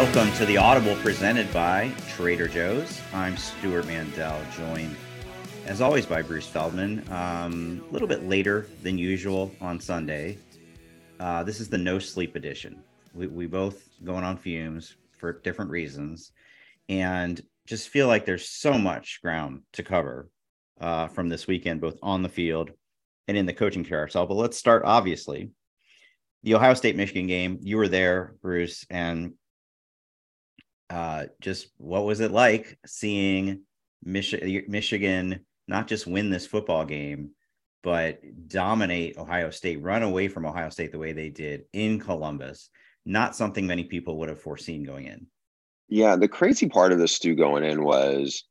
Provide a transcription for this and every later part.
Welcome to the Audible presented by Trader Joe's. I'm Stuart Mandel, joined as always by Bruce Feldman. A little bit later than usual on Sunday. This is the no sleep edition. We both going on fumes for different reasons, and just feel like there's so much ground to cover from this weekend, both on the field and in the coaching carousel. But let's start, obviously, the Ohio State-Michigan game. You were there, Bruce, and just what was it like seeing Michigan not just win this football game, but dominate Ohio State, run away from Ohio State the way they did in Columbus? Not something many people would have foreseen going in. Yeah, the crazy part of this, Stu, going in was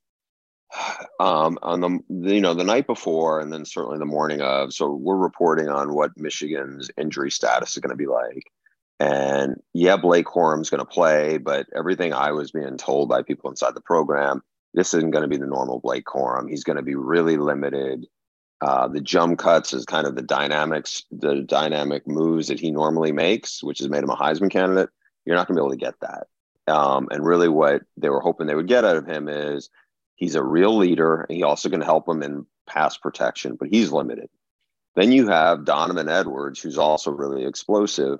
on the night before, and then certainly the morning of. So we're reporting on what Michigan's injury status is going to be like. And yeah, Blake Corum's going to play, but everything I was being told by people inside the program, this isn't going to be the normal Blake Corum. He's going to be really limited. The jump cuts is kind of the dynamic moves that he normally makes, which has made him a Heisman candidate. You're not going to be able to get that. And really what they were hoping they would get out of him is he's a real leader. And he also can help them in pass protection, but he's limited. Then you have Donovan Edwards, who's also really explosive.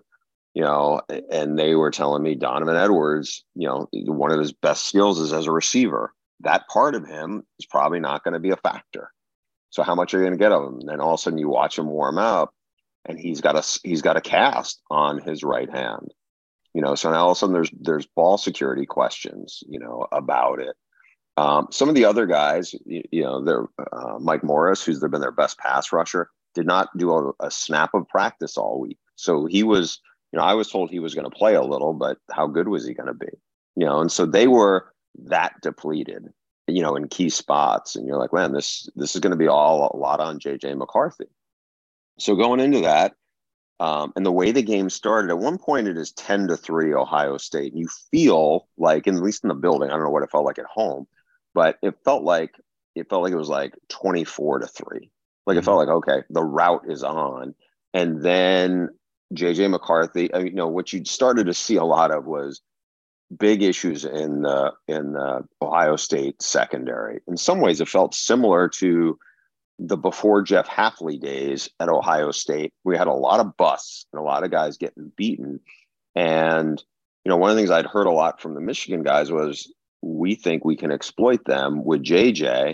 And they were telling me Donovan Edwards, one of his best skills is as a receiver. That part of him is probably not going to be a factor. So how much are you going to get of him? And then all of a sudden you watch him warm up, and he's got a cast on his right hand. So now all of a sudden there's ball security questions, about it. Some of the other guys, they're Mike Morris, who's been their best pass rusher, did not do a snap of practice all week. So he was. I was told he was going to play a little, but how good was he going to be? And so they were that depleted, in key spots. And you're like, man, this is going to be a lot on JJ McCarthy. So going into that, and the way the game started, at one point it is 10-3 Ohio State. You feel like, at least in the building, I don't know what it felt like at home, but it felt like it was like 24-3. Like it felt like, okay, the route is on. And then JJ McCarthy, what you started to see a lot of was big issues in the Ohio State secondary. In some ways, it felt similar to the before Jeff Hafley days at Ohio State. We had a lot of busts and a lot of guys getting beaten. And, one of the things I'd heard a lot from the Michigan guys was, we think we can exploit them with JJ.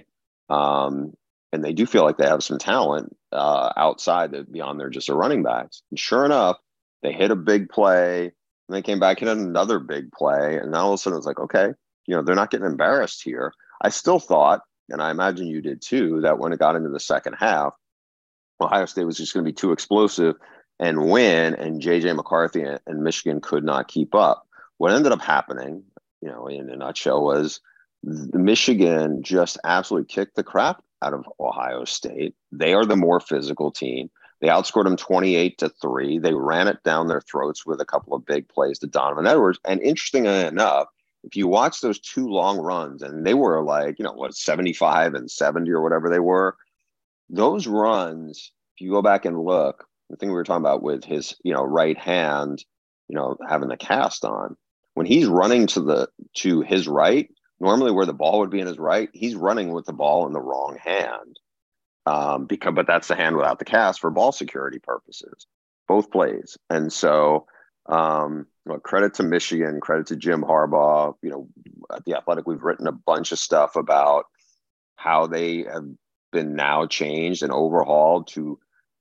And they do feel like they have some talent outside beyond their just a running backs. And sure enough, they hit a big play, and they came back and hit another big play. And now all of a sudden it's like, okay, they're not getting embarrassed here. I still thought, and I imagine you did too, that when it got into the second half, Ohio State was just going to be too explosive and win, and JJ McCarthy and Michigan could not keep up. What ended up happening, in a nutshell, was Michigan just absolutely kicked the crap out of Ohio State. They are the more physical team. They outscored them 28-3. They ran it down their throats with a couple of big plays to Donovan Edwards. And interestingly enough, if you watch those two long runs, and they were like, 75 and 70 or whatever they were, those runs, if you go back and look, the thing we were talking about with his, right hand, having the cast on, when he's running to his right, normally where the ball would be in his right, he's running with the ball in the wrong hand. But that's the hand without the cast for ball security purposes, both plays. And so credit to Michigan, credit to Jim Harbaugh. At The Athletic, we've written a bunch of stuff about how they have been now changed and overhauled to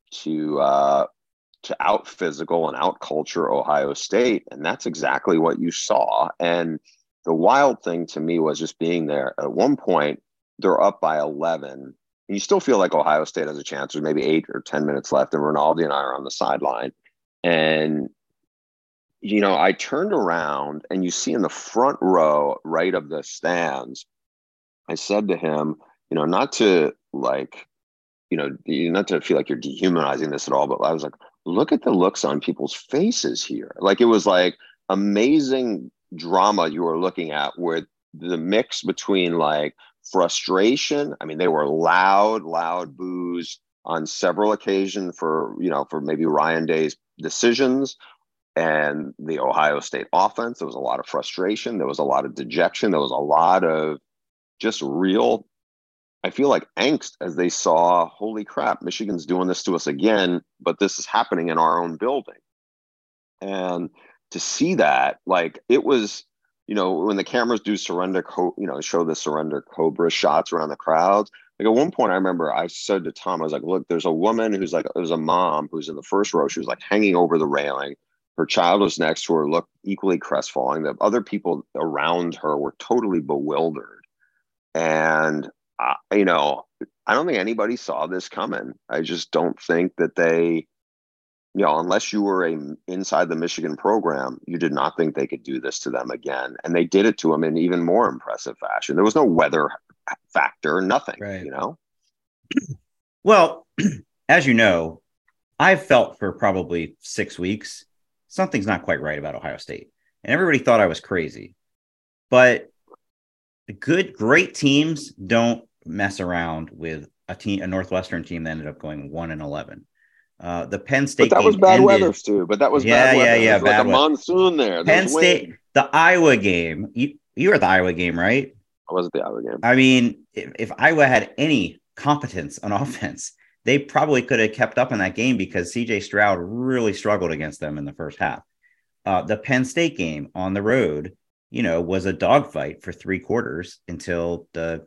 out physical and out culture Ohio State. And that's exactly what you saw. And the wild thing to me was just being there. At one point, they're up by 11. And you still feel like Ohio State has a chance. There's maybe 8 or 10 minutes left, and Rinaldi and I are on the sideline. And, I turned around, and you see in the front row, right of the stands, I said to him, not to not to feel like you're dehumanizing this at all, but I was like, look at the looks on people's faces here. Like, it was like amazing drama you were looking at, with the mix between like frustration. I mean, they were loud boos on several occasions for maybe Ryan Day's decisions, And the Ohio State offense, there was a lot of frustration. There was a lot of dejection. There was a lot of just real, I feel like, angst as they saw, holy crap, Michigan's doing this to us again, but this is happening in our own building. And to see that, like, it was, when the cameras do show the surrender Cobra shots around the crowds. Like, at one point, I remember I said to Tom, I was like, look, there's a woman who's like, there's a mom who's in the first row. She was like hanging over the railing. Her child was next to her, looked equally crestfallen. The other people around her were totally bewildered. And, I don't think anybody saw this coming. I just don't think that they, unless you were inside the Michigan program, you did not think they could do this to them again. And they did it to them in even more impressive fashion. There was no weather factor, nothing, right. Well, as you know, I've felt for probably 6 weeks, something's not quite right about Ohio State. And everybody thought I was crazy. But great teams don't mess around with a Northwestern team that ended up going 1-11. The Penn State but that game was bad ended, weather, Stu. But that was bad weather. Yeah, bad like a monsoon there. Penn State, the Iowa game. You were at the Iowa game, right? I was at the Iowa game. I mean, if Iowa had any competence on offense, they probably could have kept up in that game because C.J. Stroud really struggled against them in the first half. The Penn State game on the road, was a dogfight for 3 quarters until the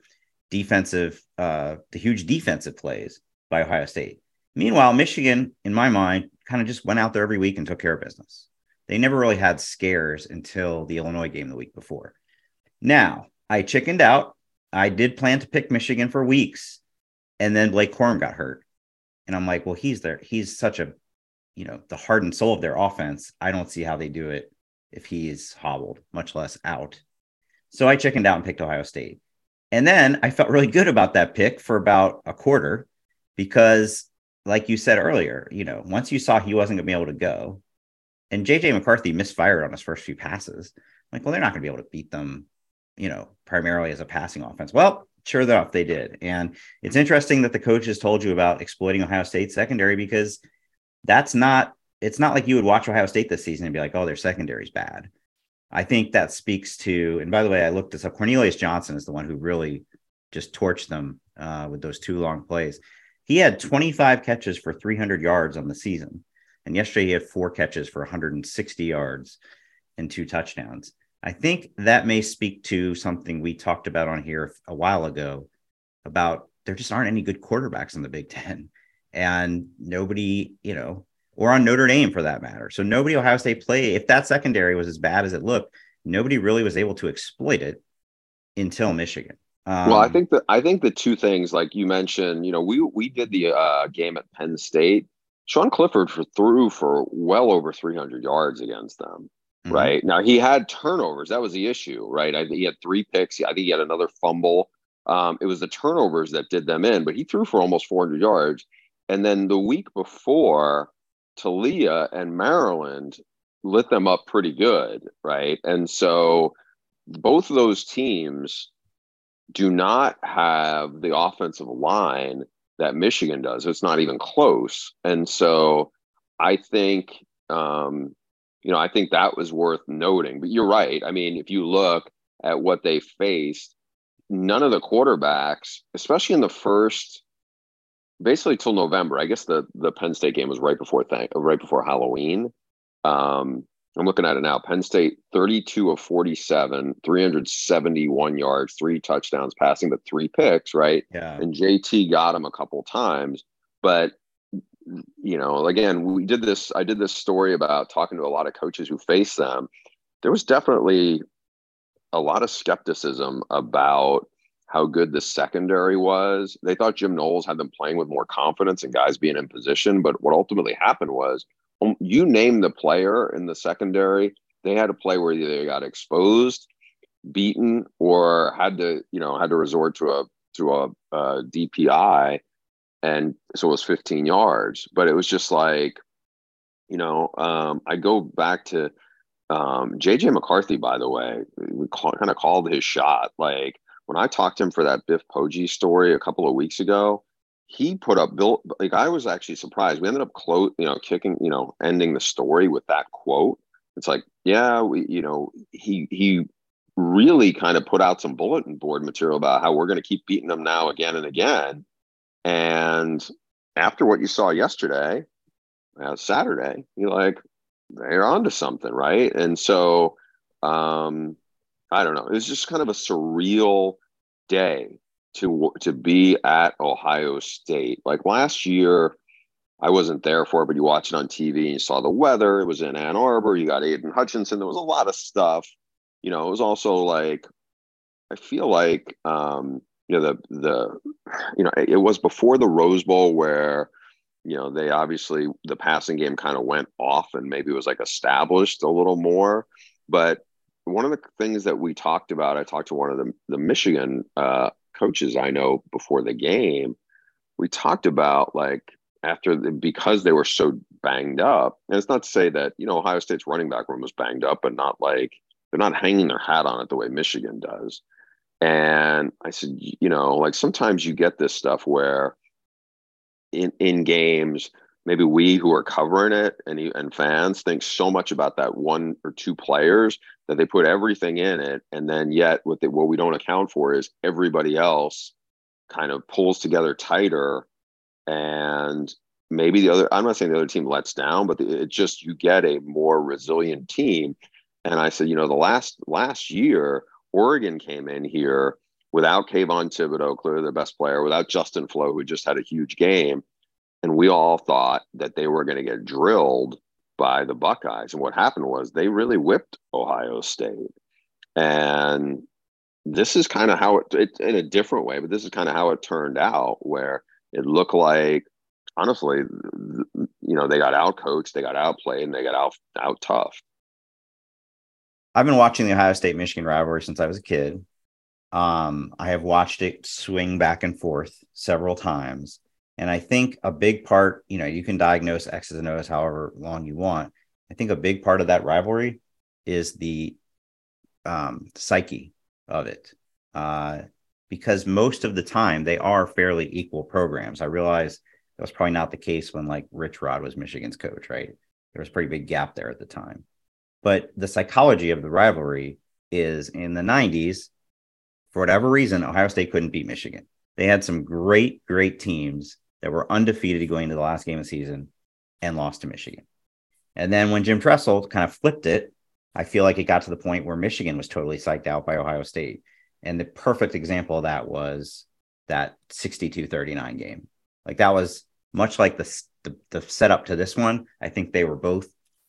huge defensive plays by Ohio State. Meanwhile, Michigan, in my mind, kind of just went out there every week and took care of business. They never really had scares until the Illinois game the week before. Now, I chickened out. I did plan to pick Michigan for weeks, and then Blake Corum got hurt. And I'm like, well, he's there. He's such a, the heart and soul of their offense. I don't see how they do it if he's hobbled, much less out. So I chickened out and picked Ohio State. And then I felt really good about that pick for about a quarter because, like you said earlier, once you saw he wasn't going to be able to go, and J.J. McCarthy misfired on his first few passes, I'm like, well, they're not going to be able to beat them, primarily as a passing offense. Well, sure enough, they did. And it's interesting that the coaches told you about exploiting Ohio State secondary because it's not like you would watch Ohio State this season and be like, oh, their secondary is bad. I think that speaks to, and by the way, I looked this up. Cornelius Johnson is the one who really just torched them with those 2 long plays. He had 25 catches for 300 yards on the season. And yesterday he had 4 catches for 160 yards and 2 touchdowns. I think that may speak to something we talked about on here a while ago about there just aren't any good quarterbacks in the Big Ten. And nobody, or on Notre Dame for that matter. So nobody Ohio State played. If that secondary was as bad as it looked, nobody really was able to exploit it until Michigan. Well, I think the 2 things, like you mentioned, we did the game at Penn State. Sean Clifford threw for well over 300 yards against them. Mm-hmm. Right. Now he had turnovers. That was the issue, right? He had 3 picks. I think he had another fumble. It was the turnovers that did them in, but he threw for almost 400 yards. And then the week before, Talia and Maryland lit them up pretty good, right? And so both of those teams do not have the offensive line that Michigan does. It's not even close. And so I think, I think that was worth noting. But you're right. I mean, if you look at what they faced, none of the quarterbacks, especially in the first, basically till November. I guess the Penn State game was right before Halloween. I'm looking at it now. Penn State 32 of 47, 371 yards, 3 touchdowns passing, but 3 picks, right? Yeah. And JT got him a couple times, but again, I did this story about talking to a lot of coaches who face them. There was definitely a lot of skepticism about how good the secondary was. They thought Jim Knowles had them playing with more confidence and guys being in position. But what ultimately happened was, you name the player in the secondary, they had a play where they got exposed, beaten, or had to resort to a DPI. And so it was 15 yards. But it was just like, I go back to J.J. McCarthy, by the way, we kind of called his shot. Like, when I talked to him for that Biff Poggi story a couple of weeks ago, he put up I was actually surprised. We ended up ending the story with that quote. it's like, yeah, he really kind of put out some bulletin board material about how we're going to keep beating them now again and again. And after what you saw yesterday, Saturday, you're like, they're onto something, right? And so, I don't know. It's just kind of a surreal day to be at Ohio State. Like last year, I wasn't there for it, but you watch it on TV and you saw the weather. It was in Ann Arbor. You got Aiden Hutchinson. There was a lot of stuff. It was also like, I feel like, it was before the Rose Bowl where, they obviously, the passing game kind of went off and maybe it was like established a little more. But one of the things that we talked about, I talked to one of the Michigan coaches I know before the game. We talked about like because they were so banged up, and it's not to say that Ohio State's running back room was banged up, but not like they're not hanging their hat on it the way Michigan does. And I said, like sometimes you get this stuff where in games, maybe we who are covering it and fans think so much about that one or two players that they put everything in it, and then yet what we don't account for is everybody else kind of pulls together tighter, and maybe I'm not saying the other team lets down, but it just, you get a more resilient team. And I said, the last year, Oregon came in here without Kayvon Thibodeau, clearly their best player, without Justin Flo, who just had a huge game. And we all thought that they were going to get drilled by the Buckeyes. And what happened was they really whipped Ohio State. And this is kind of how it in a different way, but this is kind of how it turned out, where it looked like, honestly, they got out coached, they got outplayed, and they got out tough. I've been watching the Ohio State Michigan rivalry since I was a kid. I have watched it swing back and forth several times. And I think a big part, you can diagnose X's and O's however long you want. I think a big part of that rivalry is the psyche of it. Because most of the time they are fairly equal programs. I realize that was probably not the case when like Rich Rod was Michigan's coach, right? There was a pretty big gap there at the time. But the psychology of the rivalry is in the 90s, for whatever reason, Ohio State couldn't beat Michigan. They had some great, great teams that were undefeated going into the last game of the season and lost to Michigan. And then when Jim Tressel kind of flipped it, I feel like it got to the point where Michigan was totally psyched out by Ohio State. And the perfect example of that was that 62-39 game. Like that was much like the setup to this one. I think they were both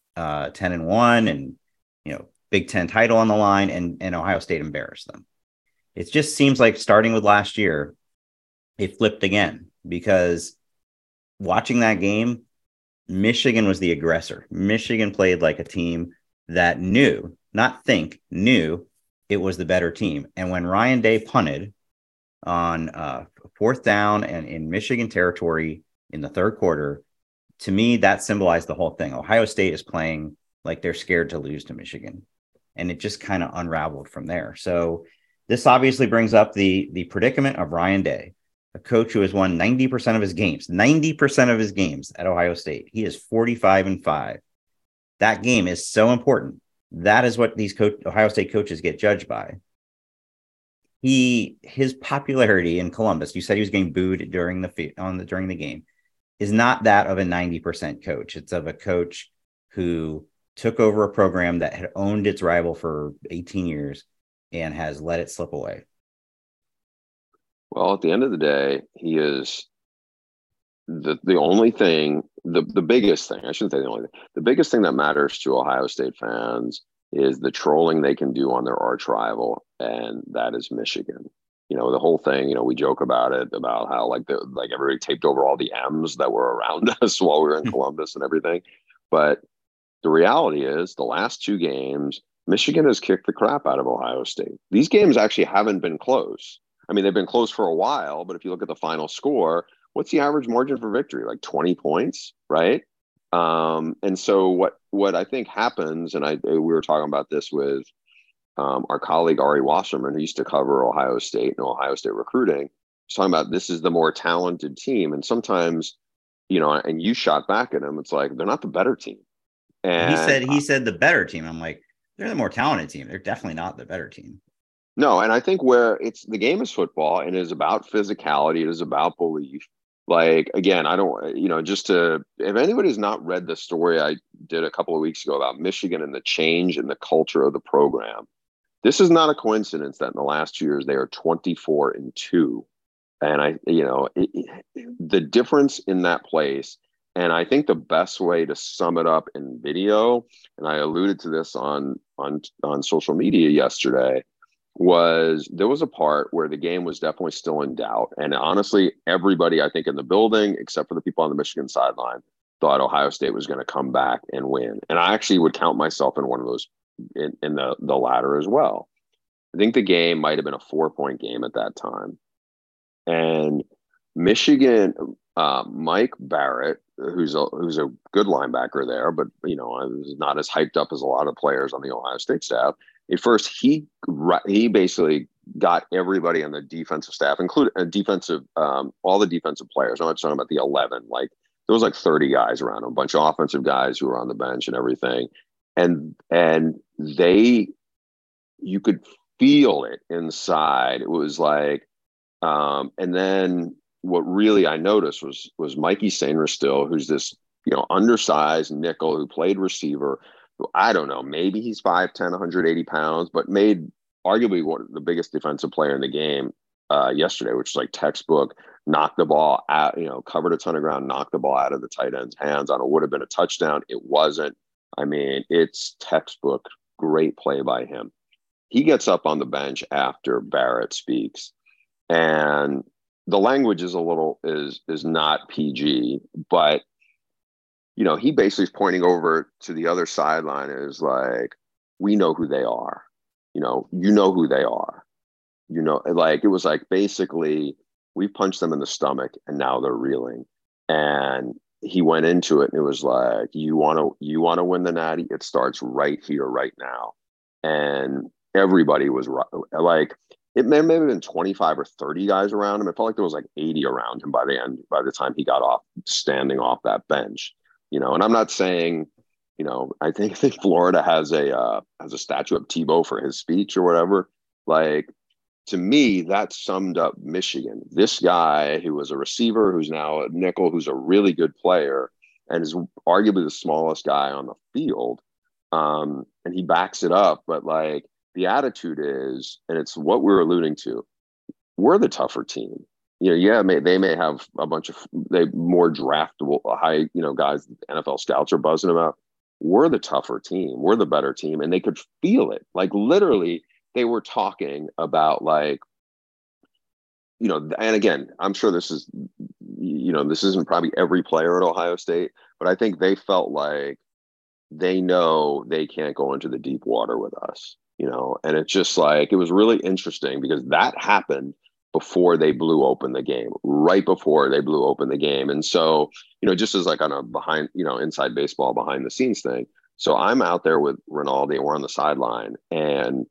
10-1 and, Big Ten title on the line, and Ohio State embarrassed them. It just seems like starting with last year, it flipped again, because watching that game, Michigan was the aggressor. Michigan played like a team that knew it was the better team. And when Ryan Day punted on fourth down and in Michigan territory in the third quarter, to me, that symbolized the whole thing. Ohio State is playing like they're scared to lose to Michigan. And it just kind of unraveled from there. So this obviously brings up the predicament of Ryan Day, a coach who has won 90% of his games at Ohio State. He is 45-5. That game is so important. That is what these Ohio State coaches get judged by. His popularity in Columbus, you said he was getting booed during the game, is not that of a 90% coach. It's of a coach who took over a program that had owned its rival for 18 years and has let it slip away. Well, at the end of the day, he is the only thing, the biggest thing, I shouldn't say the only thing, the biggest thing that matters to Ohio State fans is the trolling they can do on their arch rival, and that is Michigan. The whole thing, we joke about it, about how like everybody taped over all the M's that were around us while we were in Columbus and everything. But the reality is the last two games, Michigan has kicked the crap out of Ohio State. These games actually haven't been close. I mean, they've been close for a while, but if you look at the final score, what's the average margin for victory? Like 20 points, right? And so what I think happens, and we were talking about this with our colleague Ari Wasserman, who used to cover Ohio State and Ohio State recruiting, was talking about this is the more talented team. And sometimes, and you shot back at him, it's like they're not the better team. And He said the better team. I'm like, they're the more talented team. They're definitely not the better team. no, and I think where it's the game is football and it is about physicality, it is about belief. Like again, I don't, just to if anybody's not read the story I did a couple of weeks ago about Michigan and the change in the culture of the program, this is not a coincidence that in the last 2 years they are 24-2, and the difference in that place. And I think the best way to sum it up in video, and I alluded to this on social media yesterday, was there was a part where the game was definitely still in doubt. And honestly, everybody, I think, in the building, except for the people on the Michigan sideline, thought Ohio State was going to come back and win. And I actually would count myself in one of those in the latter as well. I think the game might have been a 4-point game at that time. And Michigan, Mike Barrett, who's a good linebacker there, but is not as hyped up as a lot of players on the Ohio State staff. At first, he basically got everybody on the defensive staff, including all the defensive players. I'm not talking about the 11. Like there was like 30 guys around him, a bunch of offensive guys who were on the bench and everything, and you could feel it inside. It was like, and then what really I noticed was Mikey Sainristil, who's this undersized nickel who played receiver. I don't know, maybe he's 5'10", 180 pounds, but made arguably one of the biggest defensive player in the game yesterday, which is like textbook, knocked the ball out, covered a ton of ground, knocked the ball out of the tight end's hands on it. Would have been a touchdown. It wasn't. I mean, it's textbook, great play by him. He gets up on the bench after Barrett speaks, and the language is is not PG, but he basically is pointing over to the other sideline and is like, we know who they are. You know who they are. Like it was like basically we punched them in the stomach and now they're reeling. And he went into it and it was like, you want to win the Natty? It starts right here, right now. And everybody was like, it may have been 25 or 30 guys around him. It felt like there was like 80 around him by the time he got off, standing off that bench. And I'm not saying, I think Florida has a statue of Tebow for his speech or whatever. Like, to me, that summed up Michigan. This guy who was a receiver, who's now a nickel, who's a really good player, and is arguably the smallest guy on the field. And he backs it up. But like the attitude is, and it's what we're alluding to, we're the tougher team. They may have a bunch of more draftable high, guys NFL scouts are buzzing about. We're the tougher team. We're the better team. And they could feel it. Like literally, they were talking about like, and again, I'm sure this is, this isn't probably every player at Ohio State, but I think they felt like they know they can't go into the deep water with us, and it's just like, it was really interesting because that happened before they blew open the game, right before they blew open the game. And so, just as like on a behind, inside baseball, behind the scenes thing. So I'm out there with Rinaldi and we're on the sideline and,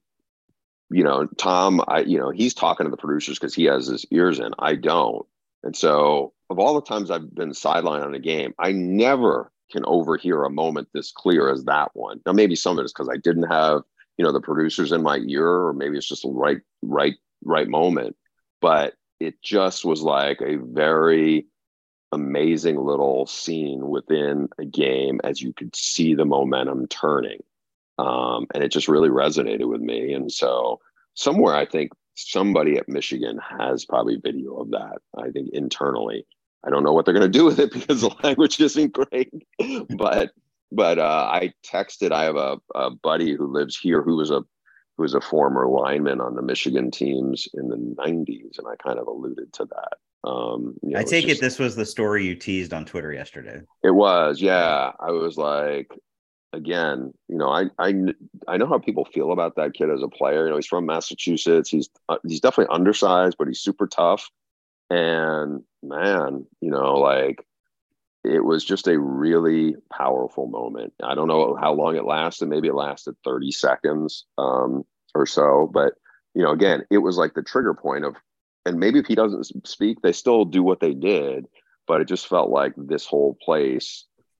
Tom, he's talking to the producers because he has his ears in. I don't. And so of all the times I've been sidelined on a game, I never can overhear a moment this clear as that one. Now, maybe some of it is because I didn't have, the producers in my ear, or maybe it's just a right moment. But it just was like a very amazing little scene within a game as you could see the momentum turning. And it just really resonated with me. And so somewhere I think somebody at Michigan has probably video of that, I think internally. I don't know what they're going to do with it because the language isn't great. But I texted, I have a buddy who lives here who was a former lineman on the Michigan teams in the 90s. And I kind of alluded to that. I take it this was the story you teased on Twitter yesterday. It was, yeah. I was like, again, I know how people feel about that kid as a player. He's from Massachusetts. He's definitely undersized, but he's super tough. And man, like it was just a really powerful moment. I don't know how long it lasted. Maybe it lasted 30 seconds or so. But, again, it was like the trigger point of, and maybe if he doesn't speak, they still do what they did. But it just felt like this whole place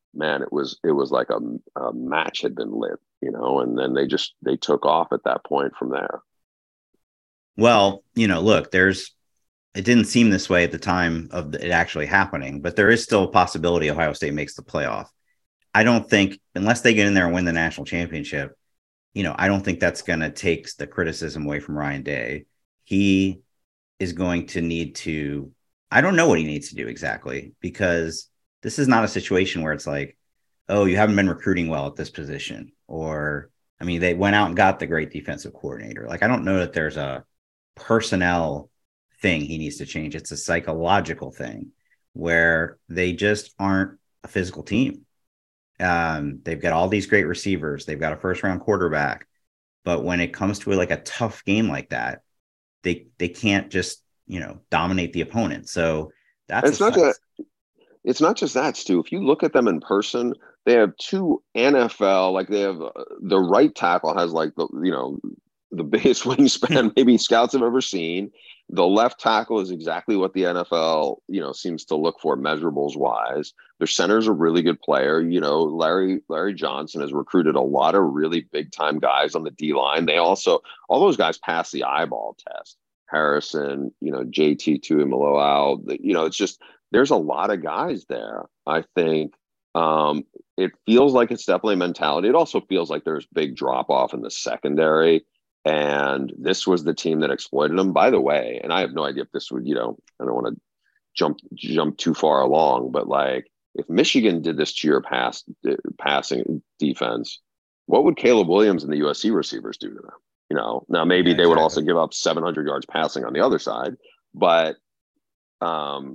man, it was like a match had been lit, and then they took off at that point from there. Well, look, it didn't seem this way at the time of it actually happening, but there is still a possibility Ohio State makes the playoff. I don't think, unless they get in there and win the national championship, I don't think that's going to take the criticism away from Ryan Day. He is going to need to, I don't know what he needs to do exactly, because this is not a situation where it's like, oh, you haven't been recruiting well at this position. Or, I mean, they went out and got the great defensive coordinator. Like, I don't know that there's a personnel thing he needs to change. It's a psychological thing where they just aren't a physical team. They've got all these great receivers. They've got a first round quarterback, but when it comes to like a tough game like that, they can't just, dominate the opponent. So it's not just that, Stu. If you look at them in person, they have two NFL, like they have the right tackle has like the biggest wingspan maybe scouts have ever seen. The left tackle is exactly what the NFL, seems to look for measurables wise. Their center's a really good player. Larry Johnson has recruited a lot of really big time guys on the D line. They also, all those guys pass the eyeball test. Harrison, JT Tuimoloau, it's just, there's a lot of guys there. I think it feels like it's definitely a mentality. It also feels like there's big drop off in the secondary. And this was the team that exploited them, by the way. And I have no idea if this would, I don't want to jump too far along, but like if Michigan did this to your passing defense, what would Caleb Williams and the USC receivers do to them? Now maybe they would also give up 700 yards passing on the other side, but I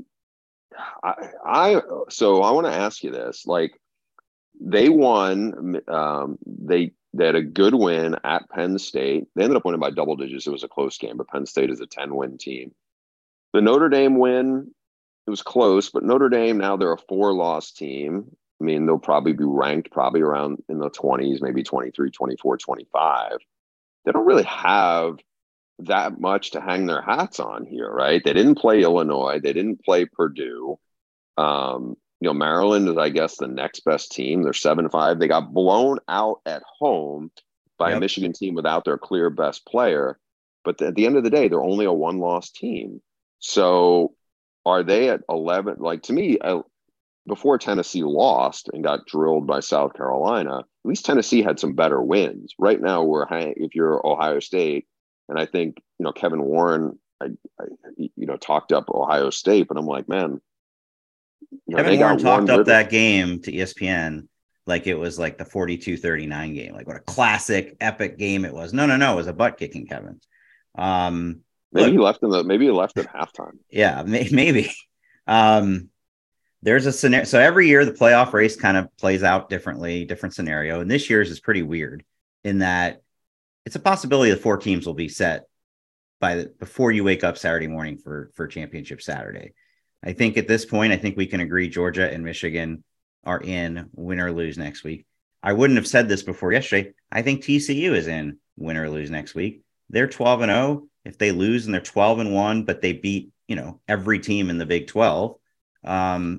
want to ask you this, like they won, they had a good win at Penn State. They ended up winning by double digits. It was a close game, but Penn State is a 10-win team. The Notre Dame win, it was close, but Notre Dame, now they're a 4-loss team. I mean, they'll probably be ranked probably around in the 20s, maybe 23, 24, 25. They don't really have that much to hang their hats on here, right? They didn't play Illinois. They didn't play Purdue. Maryland is, I guess, the next best team. They're 7-5. They got blown out at home by a Michigan team without their clear best player. But at the end of the day, they're only a 1-loss team. So are they at 11? Like, to me, before Tennessee lost and got drilled by South Carolina, at least Tennessee had some better wins. Right now, if you're Ohio State, and I think, Kevin Warren, talked up Ohio State, but I'm like, man, Kevin Warren talked up that game to ESPN like it was like the 42-39 game. Like, what a classic, epic game it was. No, it was a butt kicking, Kevin. Maybe he left at halftime. Yeah, maybe. There's a scenario. So every year the playoff race kind of plays out differently, different scenario. And this year's is pretty weird in that it's a possibility the 4 teams will be set before you wake up Saturday morning for championship Saturday. I think at this point, we can agree Georgia and Michigan are in, win or lose next week. I wouldn't have said this before yesterday. I think TCU is in, win or lose next week. They're 12-0. If they lose and they're 12-1, but they beat, every team in the Big 12, I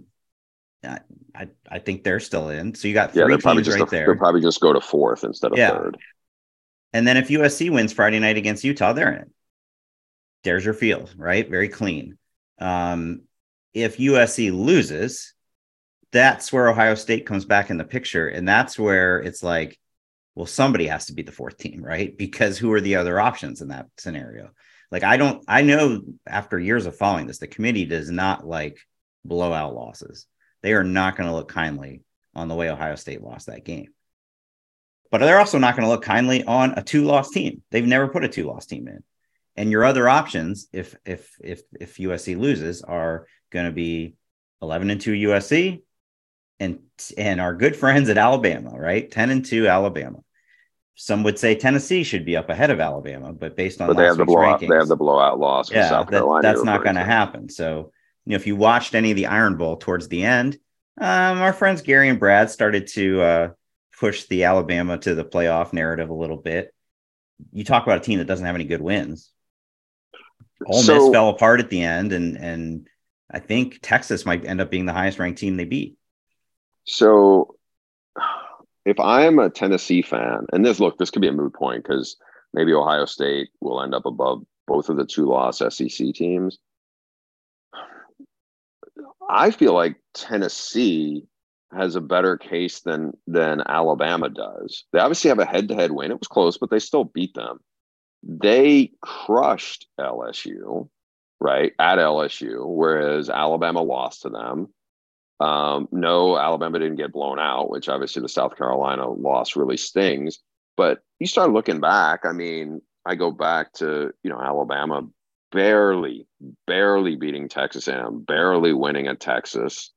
think they're still in. So you got 3 teams right there. They'll probably just go to 4th instead of 3rd. And then if USC wins Friday night against Utah, they're in. There's your field, right? Very clean. If USC loses, that's where Ohio State comes back in the picture. And that's where it's like, well, somebody has to be the 4th team, right? Because who are the other options in that scenario? Like, I know after years of following this, the committee does not like blowout losses. They are not going to look kindly on the way Ohio State lost that game. But they're also not going to look kindly on a 2-loss team. They've never put a 2-loss team in. And your other options, if USC loses, are going to be 11-2 USC and our good friends at Alabama, right? 10-2 Alabama. Some would say Tennessee should be up ahead of Alabama, but based on they have the blowout, rankings, they have the blowout loss. Yeah, South Carolina. That's not going to happen. So, if you watched any of the Iron Bowl towards the end, our friends Gary and Brad started to push the Alabama to the playoff narrative a little bit. You talk about a team that doesn't have any good wins. Ole Miss fell apart at the end, and I think Texas might end up being the highest ranked team they beat. So if I'm a Tennessee fan, and this could be a moot point because maybe Ohio State will end up above both of the two-loss SEC teams. I feel like Tennessee has a better case than Alabama does. They obviously have a head-to-head win. It was close, but they still beat them. They crushed LSU, right, at LSU, whereas Alabama lost to them. No, Alabama didn't get blown out, which obviously the South Carolina loss really stings. But you start looking back. I mean, I go back to, Alabama barely beating Texas A&M, barely winning at Texas.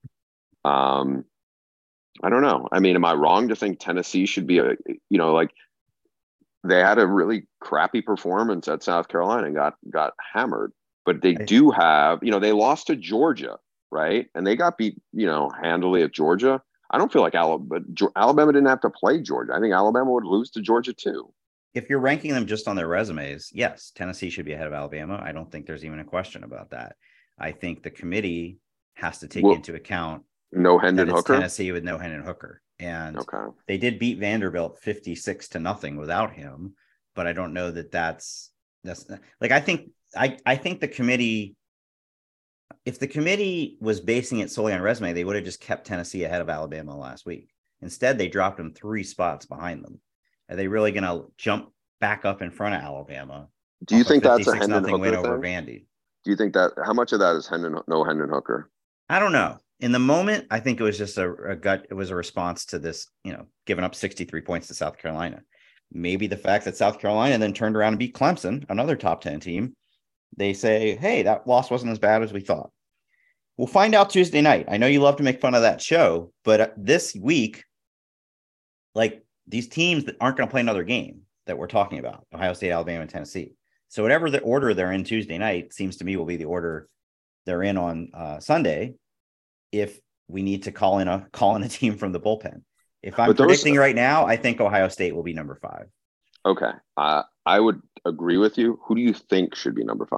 I don't know. I mean, am I wrong to think Tennessee should be like they had a really crappy performance at South Carolina and got hammered, but they do have, they lost to Georgia, right? And they got beat, handily at Georgia. I don't feel like Alabama didn't have to play Georgia. I think Alabama would lose to Georgia too. If you're ranking them just on their resumes, yes, Tennessee should be ahead of Alabama. I don't think there's even a question about that. I think the committee has to take into account no Hendon Hooker. Tennessee with no Hendon Hooker. And they did beat Vanderbilt 56-0 without him, but I don't know that's like, I think the committee, if the committee was basing it solely on resume, they would have just kept Tennessee ahead of Alabama last week. Instead, they dropped them 3 spots behind them. Are they really going to jump back up in front of Alabama? Do you think that's a Hendon Hooker win over thing? Vandy? Do you think that how much of that is no Hendon Hooker? I don't know. In the moment, I think it was just a gut. It was a response to this, giving up 63 points to South Carolina. Maybe the fact that South Carolina then turned around and beat Clemson, another top 10 team. They say, hey, that loss wasn't as bad as we thought. We'll find out Tuesday night. I know you love to make fun of that show, but this week, like these teams that aren't going to play another game that we're talking about, Ohio State, Alabama, and Tennessee. So whatever the order they're in Tuesday night seems to me will be the order they're in on Sunday. If we need to call in a team from the bullpen. If I'm predicting right now, I think Ohio State will be number 5. Okay. I would agree with you. Who do you think should be number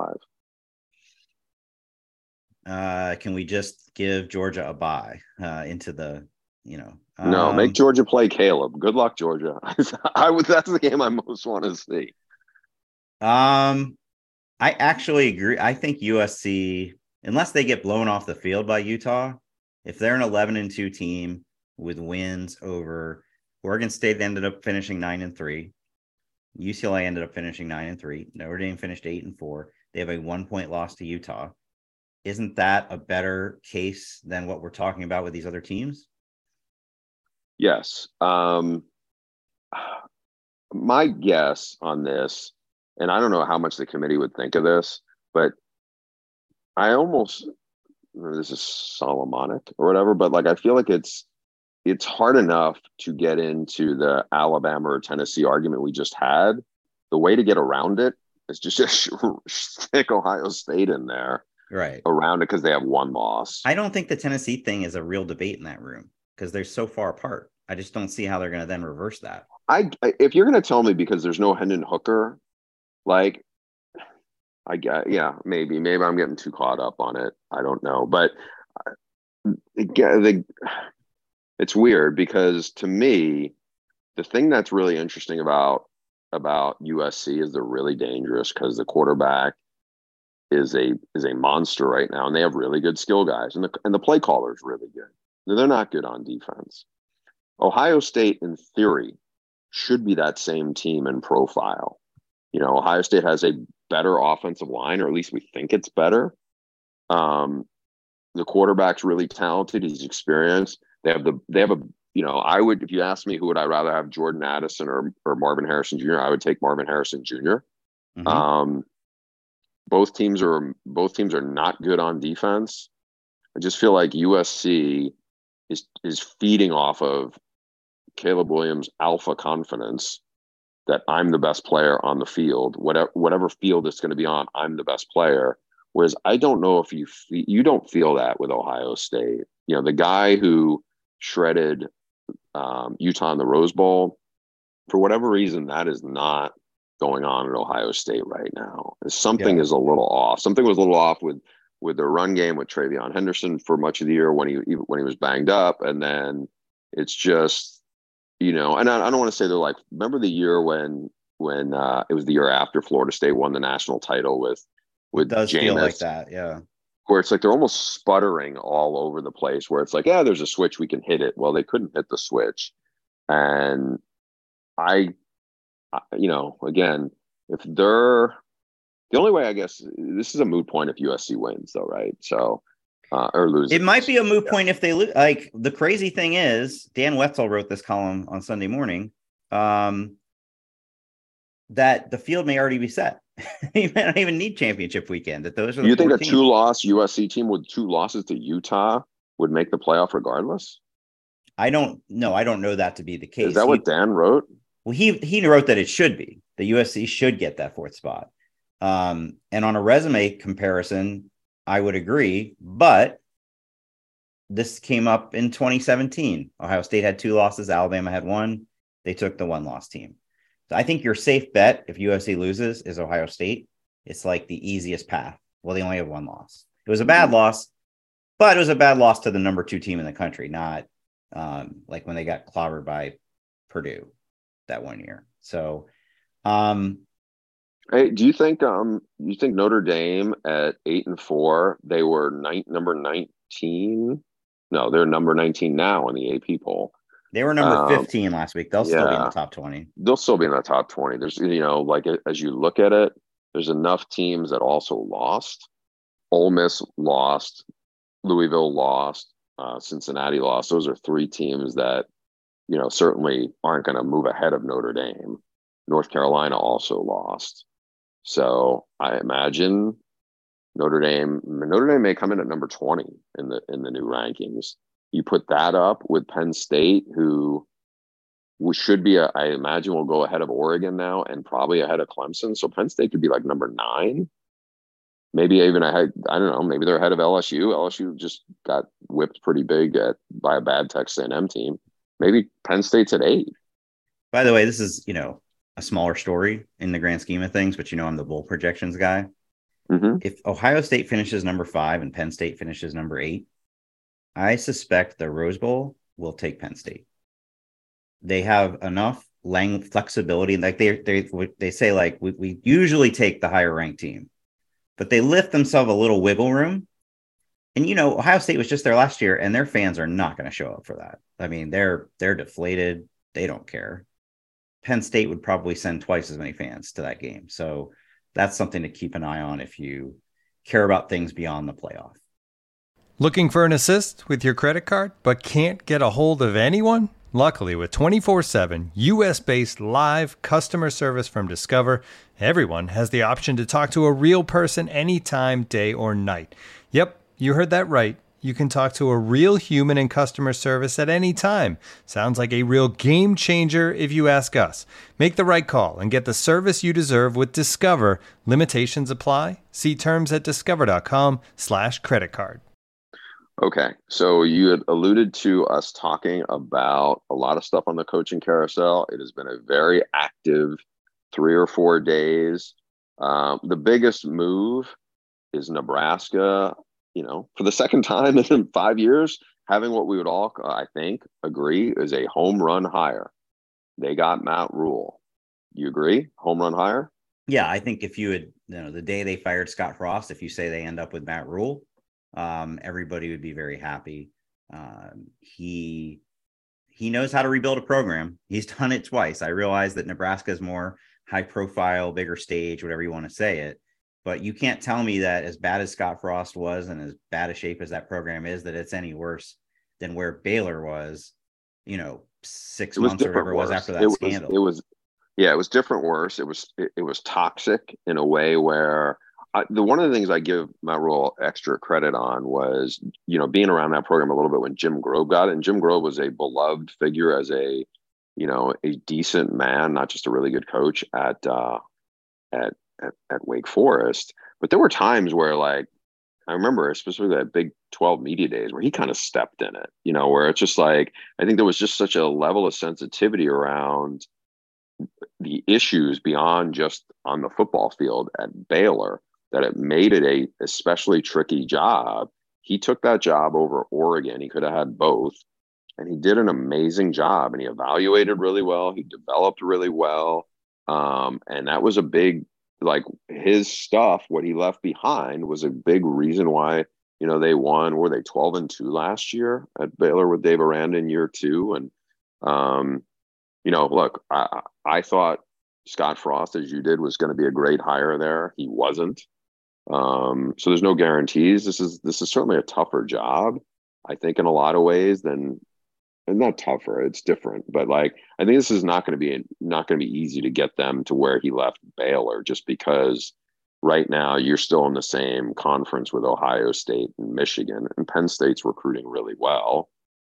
5? Can we just give Georgia a bye into the, no, make Georgia play Caleb. Good luck, Georgia. That's the game I most want to see. I actually agree. I think USC, unless they get blown off the field by Utah, if they're an 11-2 team with wins over Oregon State, ended up finishing 9-3. UCLA ended up finishing 9-3. Notre Dame finished 8-4. They have a 1-point loss to Utah. Isn't that a better case than what we're talking about with these other teams? Yes. My guess on this, and I don't know how much the committee would think of this, but this is Solomonic or whatever, but like I feel like it's hard enough to get into the Alabama or Tennessee argument we just had. The way to get around it is just stick Ohio State in there, right? Around it because they have 1 loss. I don't think the Tennessee thing is a real debate in that room because they're so far apart. I just don't see how they're going to then reverse that. If you're going to tell me because there's no Hendon Hooker, like. Yeah, maybe I'm getting too caught up on it. I don't know, but it's weird because to me, the thing that's really interesting about USC is they're really dangerous because the quarterback is a monster right now, and they have really good skill guys, and the play caller is really good. They're not good on defense. Ohio State, in theory, should be that same team in profile. Ohio State has a better offensive line, or at least we think it's better. The quarterback's really talented. He's experienced. They have I would, if you ask me who would I rather have, Jordan Addison or Marvin Harrison Jr., I would take Marvin Harrison Jr. Mm-hmm. Both teams are not good on defense. I just feel like USC is feeding off of Caleb Williams' alpha confidence that I'm the best player on the field, whatever field it's going to be on, I'm the best player. Whereas I don't know if you don't feel that with Ohio State. The guy who shredded Utah in the Rose Bowl, for whatever reason, that is not going on at Ohio State right now. Something is a little off. Something was a little off with the run game with TreVeyon Henderson for much of the year when he was banged up, and then It's just, and I don't want to say they're like, remember the year when it was the year after Florida State won the national title It with does feel like Jameis, that. Yeah. where it's like they're almost sputtering all over the place, where it's like, yeah, there's a switch, we can hit it. Well, they couldn't hit the switch. And again, if they're the only way, I guess this is a moot point if USC wins, though, right? So, or loses. It might be a moot point if they lose. Like, the crazy thing is, Dan Wetzel wrote this column on Sunday morning, that the field may already be set. You may not even need championship weekend. That those are the You think a teams. 2-loss USC team with 2 losses to Utah would make the playoff regardless? I don't know. I don't know that to be the case. Is that what Dan wrote? Well, he wrote that it should be. The USC should get that 4th spot. And on a resume comparison, I would agree. But this came up in 2017. Ohio State had 2 losses. Alabama had 1. They took the 1-loss team. So I think your safe bet if USC loses is Ohio State. It's like the easiest path. Well, they only have 1 loss. It was a bad loss, but it was a bad loss to the number 2 team in the country, not like when they got clobbered by Purdue that one year. So, hey, do you think Notre Dame at 8-4, they were number 19? No, they're number 19 now in the AP poll. They were number 15 last week. They'll still be in the top 20. They'll still be in the top 20. There's, like as you look at it, there's enough teams that also lost. Ole Miss lost, Louisville lost, Cincinnati lost. Those are 3 teams that, certainly aren't going to move ahead of Notre Dame. North Carolina also lost. So I imagine Notre Dame may come in at number 20 in the new rankings. You put that up with Penn State, who we should be, I imagine, will go ahead of Oregon now and probably ahead of Clemson. So Penn State could be like number 9. Maybe even ahead, I don't know, maybe they're ahead of LSU. LSU just got whipped pretty big by a bad Texas A&M team. Maybe Penn State's at 8. By the way, this is, a smaller story in the grand scheme of things, but I'm the bowl projections guy. Mm-hmm. If Ohio State finishes number 5 and Penn State finishes number 8, I suspect the Rose Bowl will take Penn State. They have enough flexibility. Like they say, like we usually take the higher ranked team, but they lift themselves a little wiggle room. And Ohio State was just there last year, and their fans are not going to show up for that. I mean, they're deflated. They don't care. Penn State would probably send twice as many fans to that game. So that's something to keep an eye on if you care about things beyond the playoff. Looking for an assist with your credit card, but can't get a hold of anyone? Luckily, with 24/7 U.S.-based live customer service from Discover, everyone has the option to talk to a real person anytime, day or night. Yep, you heard that right. You can talk to a real human in customer service at any time. Sounds like a real game changer if you ask us. Make the right call and get the service you deserve with Discover. Limitations apply. See terms at discover.com/creditcard. Okay, so you had alluded to us talking about a lot of stuff on the coaching carousel. It has been a very active 3 or 4 days. The biggest move is Nebraska, for the second time in 5 years, having what we would all, I think, agree is a home run hire. They got Matt Rule. You agree? Home run hire? Yeah, I think if you had, the day they fired Scott Frost, if you say they end up with Matt Rule, everybody would be very happy. He knows how to rebuild a program. He's done it twice. I realize that Nebraska is more high profile, bigger stage, whatever you want to say it. But you can't tell me that as bad as Scott Frost was and as bad a shape as that program is, that it's any worse than where Baylor was, 6 months or whatever it was after that scandal. It was different worse. It was toxic in a way where one of the things I give Matt Rule extra credit on was, being around that program a little bit when Jim Grove got it. And Jim Grove was a beloved figure as a decent man, not just a really good coach at Wake Forest. But there were times where, like, I remember specifically that Big 12 media days where he kind of stepped in it, where it's just like, I think there was just such a level of sensitivity around the issues beyond just on the football field at Baylor that it made it a especially tricky job. He took that job over Oregon. He could have had both. and he did an amazing job, and he evaluated really well. He developed really well. And that was a big, like, his stuff, what he left behind was a big reason why, they won. Were they 12-2 last year at Baylor with Dave Aranda in year two? And, look, I thought Scott Frost, as you did, was going to be a great hire there. He wasn't. So there's no guarantees. This is certainly a tougher job, I think, in a lot of ways than, and not tougher, it's different, but like, I think this is not going to be easy to get them to where he left Baylor, just because right now you're still in the same conference with Ohio State and Michigan, and Penn State's recruiting really well.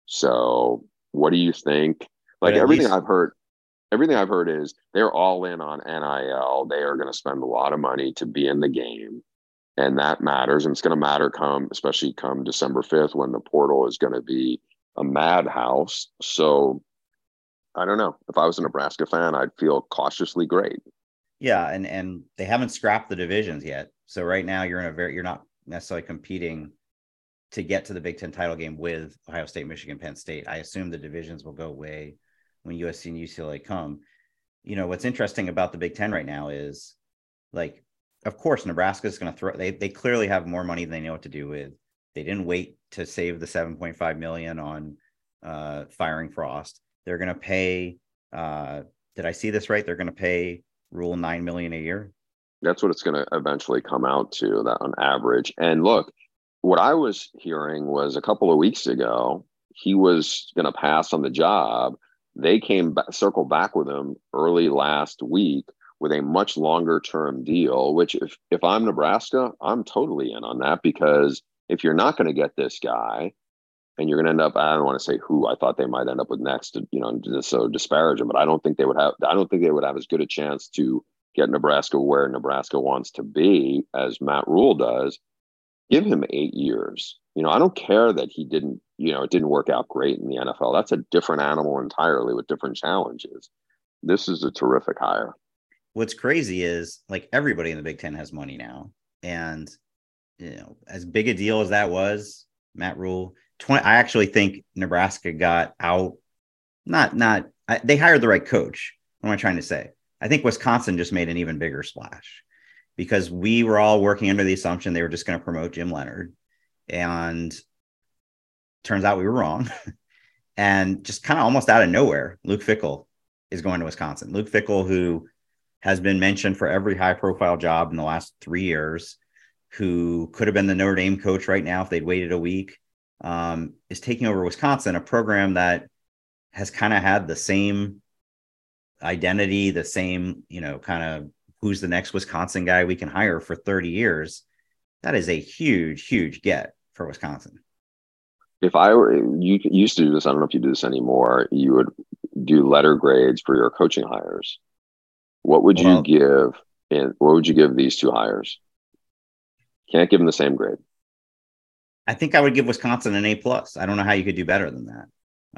So what do you think? Like, everything I've heard is they're all in on NIL. They are going to spend a lot of money to be in the game, and that matters. And it's going to matter especially come December 5th, when the portal is going to be a madhouse. So I don't know. If I was a Nebraska fan, I'd feel cautiously great. Yeah, and they haven't scrapped the divisions yet. So right now you're not necessarily competing to get to the Big Ten title game with Ohio State, Michigan, Penn State. I assume the divisions will go away when USC and UCLA come. What's interesting about the Big Ten right now is, like, of course, Nebraska is going to throw. They clearly have more money than they know what to do with. They didn't wait to save the $7.5 million on firing Frost. They're going to pay. Did I see this right? They're going to pay Rule $9 million a year. That's what it's going to eventually come out to, that on average. And look, what I was hearing was a couple of weeks ago, he was going to pass on the job. They circle back with him early last week with a much longer term deal, which if I'm Nebraska, I'm totally in on that, because if you're not going to get this guy and you're going to end up, I don't want to say who I thought they might end up with next, so disparage them, but I don't think they would have as good a chance to get Nebraska where Nebraska wants to be as Matt Rule does. Give him 8 years. I don't care that he didn't, it didn't work out great in the NFL. That's a different animal entirely with different challenges. This is a terrific hire. What's crazy is, like, everybody in the Big Ten has money now. And, as big a deal as that was, Matt Rule, I actually think Nebraska got out. They hired the right coach. What am I trying to say? I think Wisconsin just made an even bigger splash, because we were all working under the assumption they were just going to promote Jim Leonhard. And turns out we were wrong. And just kind of almost out of nowhere, Luke Fickell is going to Wisconsin. Luke Fickell, who has been mentioned for every high-profile job in the last 3 years, who could have been the Notre Dame coach right now if they'd waited a week, is taking over Wisconsin, a program that has kind of had the same identity, the same, kind of who's the next Wisconsin guy we can hire for 30 years. That is a huge, huge get for Wisconsin. If you used to do this, I don't know if you do this anymore, you would do letter grades for your coaching hires. What would you give these two hires? Can't give them the same grade. I think I would give Wisconsin an A+. I don't know how you could do better than that.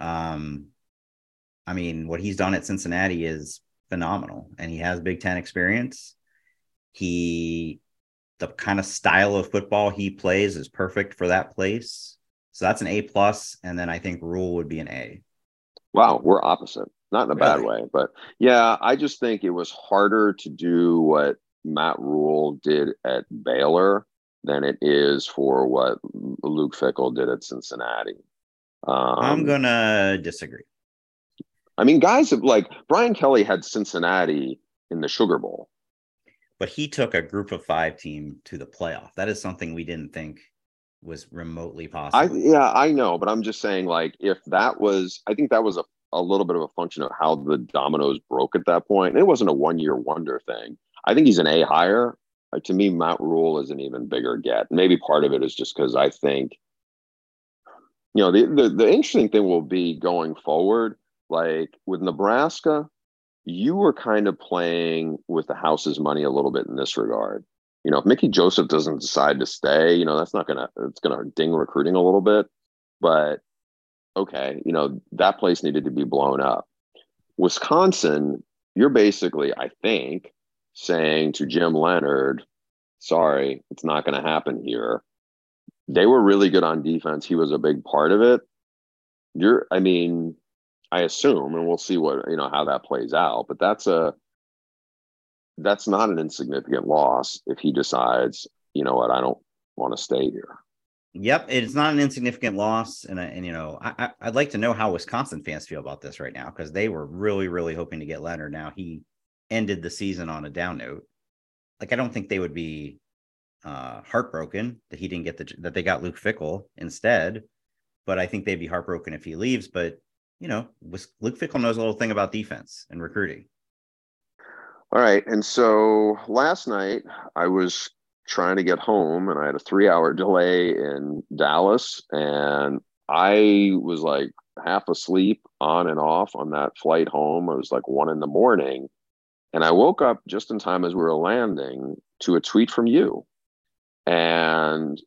I mean, what he's done at Cincinnati is phenomenal, and he has Big Ten experience. The kind of style of football he plays is perfect for that place. So that's an A+. And then I think Rule would be an A. Wow, we're opposite. Not in a bad way, but yeah, I just think it was harder to do what Matt Rule did at Baylor than it is for what Luke Fickell did at Cincinnati. I'm going to disagree. I mean, guys like Brian Kelly had Cincinnati in the Sugar Bowl. But he took a group of 5 team to the playoff. That is something we didn't think was remotely possible. I know, but I'm just saying, like, I think that was a little bit of a function of how the dominoes broke at that point. And it wasn't a one-year wonder thing. I think he's an A hire. To me, Matt Rule is an even bigger get. Maybe part of it is just because I think, the interesting thing will be going forward, like with Nebraska, you were kind of playing with the house's money a little bit in this regard. If Mickey Joseph doesn't decide to stay, it's going to ding recruiting a little bit, but okay, that place needed to be blown up. Wisconsin, you're basically, I think, saying to Jim Leonhard, sorry, it's not going to happen here. They were really good on defense. He was a big part of it. I mean, I assume, and we'll see what, how that plays out, but that's not an insignificant loss if he decides, you know what, I don't want to stay here. Yep, it's not an insignificant loss, and I'd like to know how Wisconsin fans feel about this right now, because they were really, really hoping to get Leonard. Now he ended the season on a down note. Like, I don't think they would be heartbroken that he didn't get that they got Luke Fickell instead, but I think they'd be heartbroken if he leaves. But Luke Fickell knows a little thing about defense and recruiting. All right, and so last night I was trying to get home, and I had a 3-hour delay in Dallas, and I was like half asleep on and off on that flight home. It was like 1 a.m, and I woke up just in time as we were landing to a tweet from you, and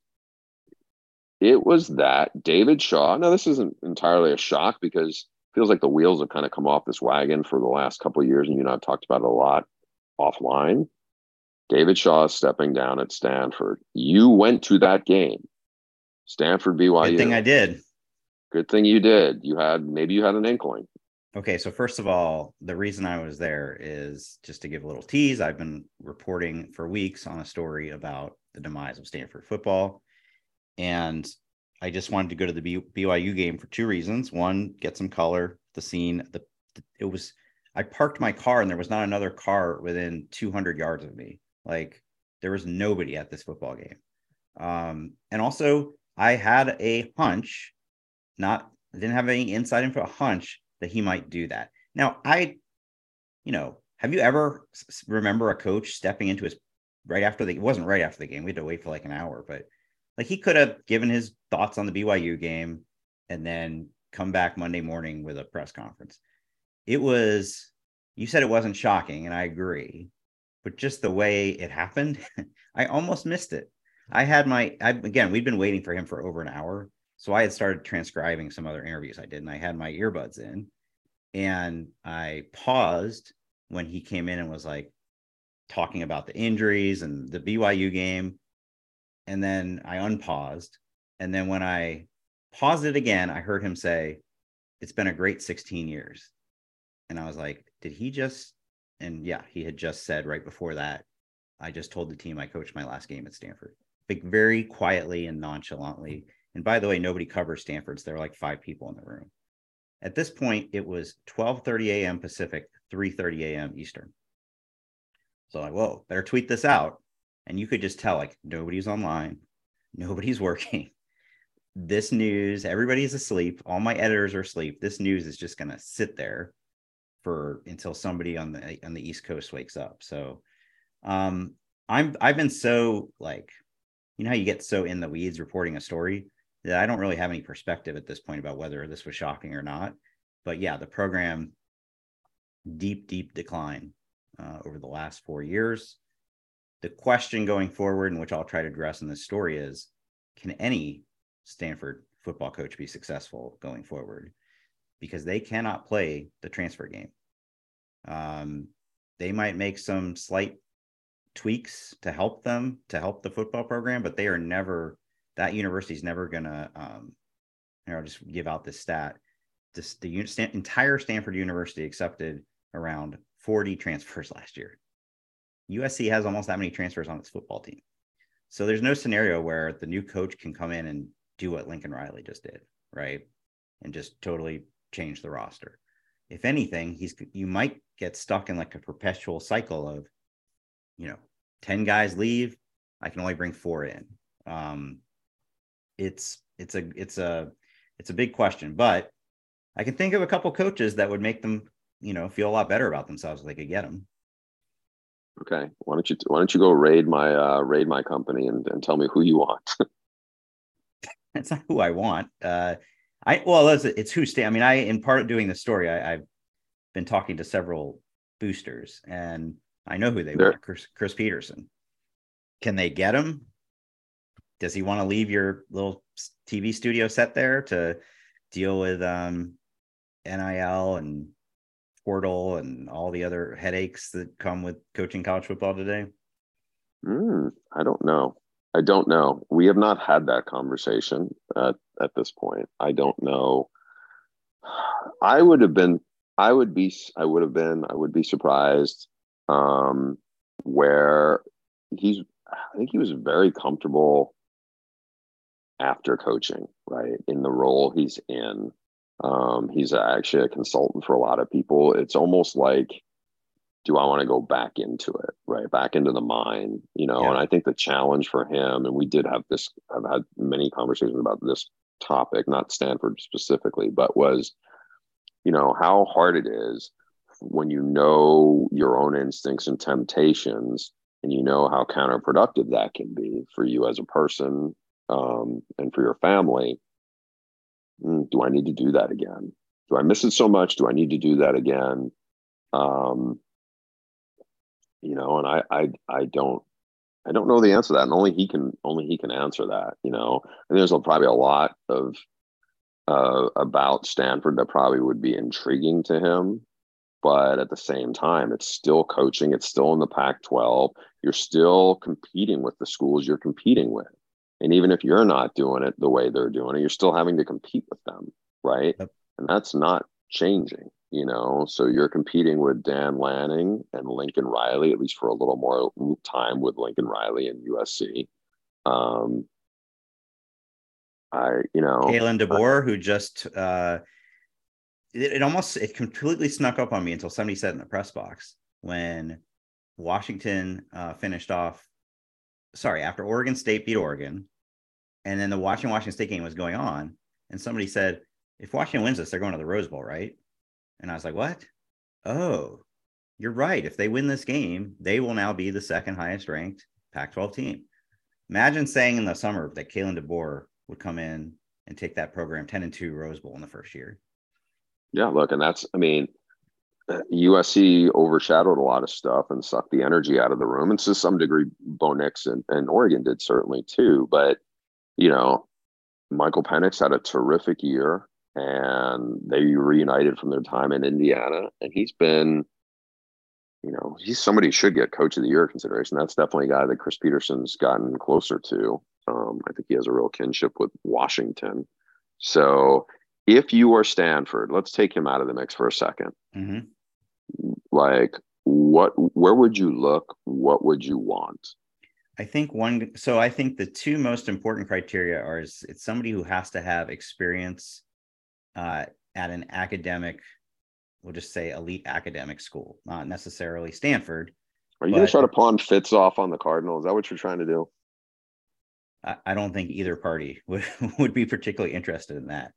it was that David Shaw. Now, this isn't entirely a shock, because it feels like the wheels have kind of come off this wagon for the last couple of years, and you and I've talked about it a lot offline. David Shaw is stepping down at Stanford. You went to that game, Stanford BYU. Good thing I did. Good thing you did. Maybe you had an inkling. Okay, so first of all, the reason I was there is just to give a little tease. I've been reporting for weeks on a story about the demise of Stanford football, and I just wanted to go to the BYU game for 2 reasons. One, get some color, the scene. I parked my car, and there was not another car within 200 yards of me. Like, there was nobody at this football game. And also, I had a hunch, didn't have any inside info, a hunch that he might do that. Now, have you ever remember a coach stepping into his it wasn't right after the game. We had to wait for like an hour, but like, he could have given his thoughts on the BYU game and then come back Monday morning with a press conference. You said it wasn't shocking, and I agree, but just the way it happened, I almost missed it. Again, we'd been waiting for him for over an hour. So I had started transcribing some other interviews I did, and I had my earbuds in, and I paused when he came in and was like talking about the injuries and the BYU game. And then I unpaused. And then when I paused it again, I heard him say, "It's been a great 16 years. And I was like, did he just, and yeah, he had just said right before that, I just told the team I coached my last game at Stanford. Like, very quietly and nonchalantly. And by the way, nobody covers Stanford. There were like 5 people in the room. At this point, it was 12:30 a.m. Pacific, 3:30 a.m. Eastern. So like, whoa, better tweet this out. And you could just tell, like, nobody's online, nobody's working. This news, everybody's asleep. All my editors are asleep. This news is just going to sit there until somebody on the East Coast wakes up. So I've been so, like, how you get so in the weeds reporting a story that I don't really have any perspective at this point about whether this was shocking or not. But yeah, the program, deep decline over the last 4 years. The question going forward, and which I'll try to address in this story, is, can any Stanford football coach be successful going forward? Because they cannot play the transfer game. They might make some slight tweaks to help the football program, but that university is never going to, I'll just give out this stat. The entire Stanford University accepted around 40 transfers last year. USC has almost that many transfers on its football team. So there's no scenario where the new coach can come in and do what Lincoln Riley just did, right? And just totally change the roster. If anything, you might get stuck in like a perpetual cycle of, 10 guys leave, I can only bring 4 in. It's a big question, but I can think of a couple coaches that would make them, feel a lot better about themselves if they could get them. Okay, why don't you go raid my company and tell me who you want? That's not who I want. It's who stay. I mean, in part of doing the story, I've been talking to several boosters, and I know who they want. Chris Peterson. Can they get him? Does he want to leave your little TV studio set there to deal with NIL and portal and all the other headaches that come with coaching college football today? I don't know. We have not had that conversation at this point. I don't know I would have been, I would be surprised. Um, where I think he was very comfortable after coaching, right? In the role he's in. He's actually a consultant for a lot of people. It's almost like, do I want to go back into it, right? Back into the mine, Yeah. And I think the challenge for him, and we did have this, I've had many conversations about this topic, not Stanford specifically, but was, how hard it is when you know your own instincts and temptations, and you know how counterproductive that can be for you as a person, and for your family. Do I need to do that again? Do I miss it so much? Do I need to do that again? Um, and I don't know the answer to that, and only he can answer that. And there's probably a lot of about Stanford that probably would be intriguing to him, but at the same time, it's still coaching. It's still in the Pac-12. You're still competing with the schools you're competing with, and even if you're not doing it the way they're doing it, you're still having to compete with them, right? Yep. And that's not changing. So you're competing with Dan Lanning and Lincoln Riley, at least for a little more time with Lincoln Riley and USC. Um, Kalen DeBoer, who just it completely snuck up on me until somebody said in the press box when Washington finished off. Sorry, after Oregon State beat Oregon, and then the Washington State game was going on, and somebody said, "If Washington wins this, they're going to the Rose Bowl, right?" And I was like, "What? Oh, you're right. If they win this game, they will now be the second highest ranked Pac-12 team." Imagine saying in the summer that Kalen DeBoer would come in and take that program 10-2 Rose Bowl in the first year. Yeah, look, and USC overshadowed a lot of stuff and sucked the energy out of the room. And to some degree, Bo Nix and Oregon did certainly too. But, Michael Penix had a terrific year, and they reunited from their time in Indiana. And he's been, he's somebody who should get Coach of the Year consideration. That's definitely a guy that Chris Peterson's gotten closer to. I think he has a real kinship with Washington. So if you are Stanford, let's take him out of the mix for a second. Mm-hmm. Like, where would you look? What would you want? I think the two most important criteria are it's somebody who has to have experience at an academic, we'll just say elite academic school, not necessarily Stanford. Are you going to try to pawn Fitz off on the Cardinals? Is that what you're trying to do? I don't think either party would be particularly interested in that.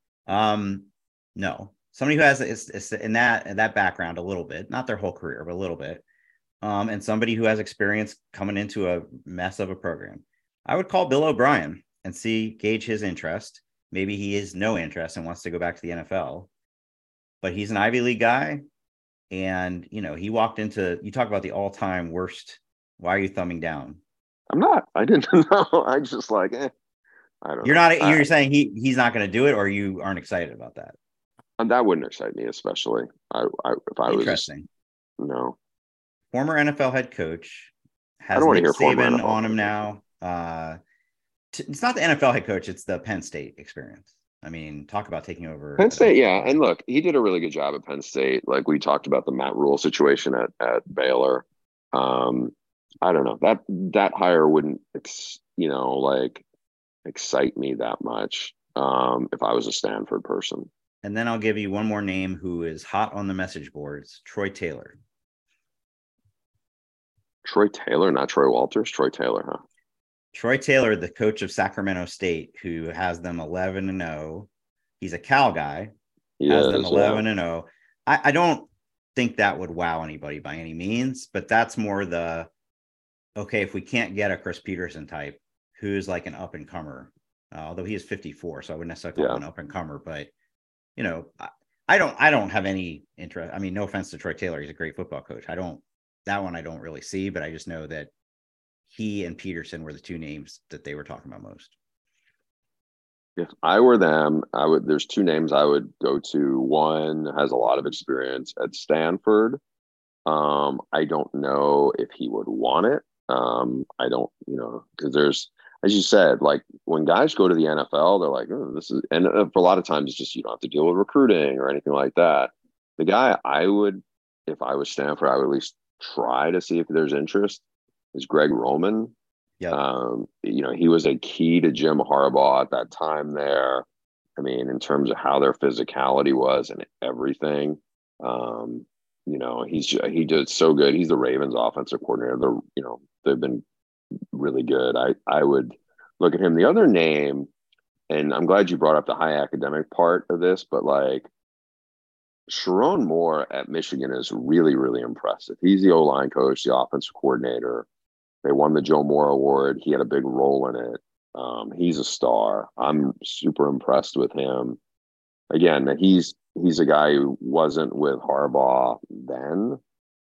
No, somebody who has is in that background a little bit, not their whole career, but a little bit. And somebody who has experience coming into a mess of a program. I would call Bill O'Brien and gauge his interest. Maybe he has no interest and wants to go back to the NFL, but he's an Ivy League guy. And, he walked into, you talk about the all-time worst. Why are you thumbing down? I'm not. I didn't know. I just I don't know. You're saying he's not going to do it, or you aren't excited about that? That wouldn't excite me, especially if I was. Interesting. No. Former NFL head coach has Nick Saban on him now. It's not the NFL head coach; it's the Penn State experience. I mean, talk about taking over Penn State, yeah. And look, he did a really good job at Penn State. Like we talked about the Matt Rule situation at Baylor. I don't know, that hire wouldn't excite me that much if I was a Stanford person. And then I'll give you one more name who is hot on the message boards: Troy Taylor. Troy Taylor, not Troy Walters. Troy Taylor, huh? Troy Taylor, the coach of Sacramento State, who has them 11-0. He's a Cal guy. Has them 11-0. I don't think that would wow anybody by any means, but that's more okay, if we can't get a Chris Peterson type, who's like an up and comer, although he is 54, so I wouldn't necessarily call him an up and comer, but I don't have any interest. I mean, no offense to Troy Taylor, he's a great football coach. I don't really see, but I just know that he and Peterson were the two names that they were talking about most. If I were them, there's two names I would go to. One has a lot of experience at Stanford. I don't know if he would want it. I don't, because there's, as you said, like when guys go to the NFL, they're like, oh, this is, and for a lot of times it's just, you don't have to deal with recruiting or anything like that. The guy I would, if I was Stanford, I would at least try to see if there's interest is Greg Roman. Yeah. He was a key to Jim Harbaugh at that time there. I mean, in terms of how their physicality was and everything, he did so good. He's the Ravens offensive coordinator. They've been really good. I would look at him. The other name, and I'm glad you brought up the high academic part of this, but like Sharon Moore at Michigan is really, really impressive. He's the O-line coach, the offensive coordinator. They won the Joe Moore Award. He had a big role in it. He's a star. I'm super impressed with him. Again, he's a guy who wasn't with Harbaugh then,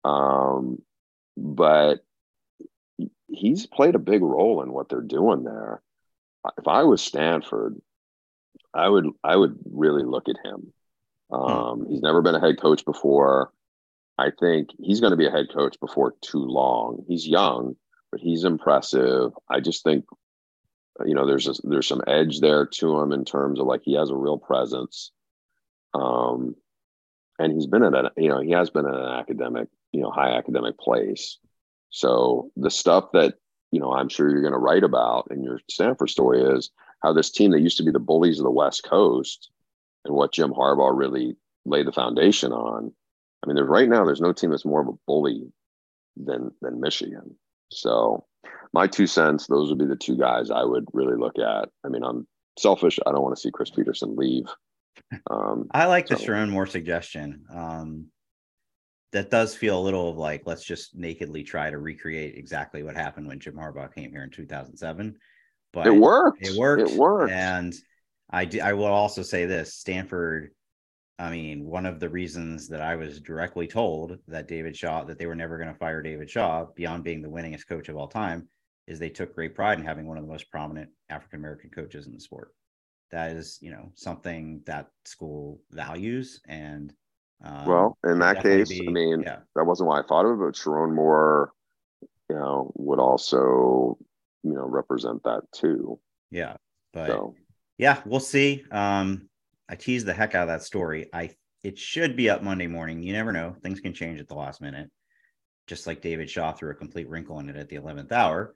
but he's played a big role in what they're doing there. If I was Stanford, I would really look at him. He's never been a head coach before. I think he's going to be a head coach before too long. He's young, but he's impressive. I just think, there's some edge there to him in terms of like he has a real presence. And he's been he has been in an academic, high academic place. So the stuff that, I'm sure you're going to write about in your Stanford story is how this team that used to be the bullies of the West Coast and what Jim Harbaugh really laid the foundation on. I mean, there's no team that's more of a bully than Michigan. So my 2 cents, those would be the two guys I would really look at. I mean, I'm selfish. I don't want to see Chris Peterson leave. I like the Sharon Moore suggestion. That does feel a little of like, let's just nakedly try to recreate exactly what happened when Jim Harbaugh came here in 2007. But it worked. And I will also say this, Stanford, I mean, one of the reasons that I was directly told that they were never going to fire David Shaw beyond being the winningest coach of all time is they took great pride in having one of the most prominent African-American coaches in the sport. That is, something that school values. And in that case, that wasn't why I thought of it, but Sharon Moore, would also, represent that too. Yeah. But we'll see. I teased the heck out of that story. It should be up Monday morning. You never know. Things can change at the last minute. Just like David Shaw threw a complete wrinkle in it at the 11th hour.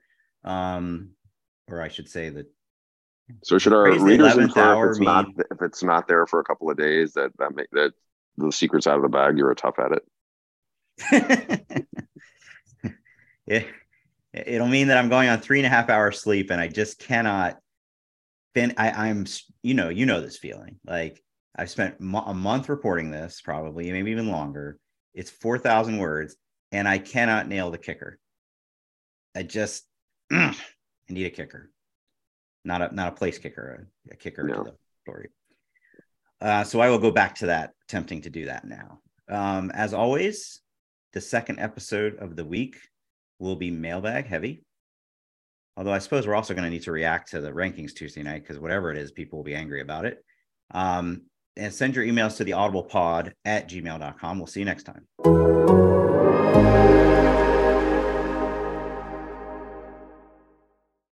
Or I should say that. So should our readers infer if it's not there for a couple of days that the secret's out of the bag, you're a tough at it? It'll mean that I'm going on 3.5 hours sleep and I just cannot. I'm this feeling. Like I've spent a month reporting this, probably maybe even longer. It's 4,000 words and I cannot nail the kicker. I need a kicker, not a place kicker, a kicker to the story. So I will go back to that, attempting to do that now. As always, the second episode of the week will be mailbag heavy. Although I suppose we're also going to need to react to the rankings Tuesday night because whatever it is, people will be angry about it. And send your emails to theaudiblepod@gmail.com. We'll see you next time.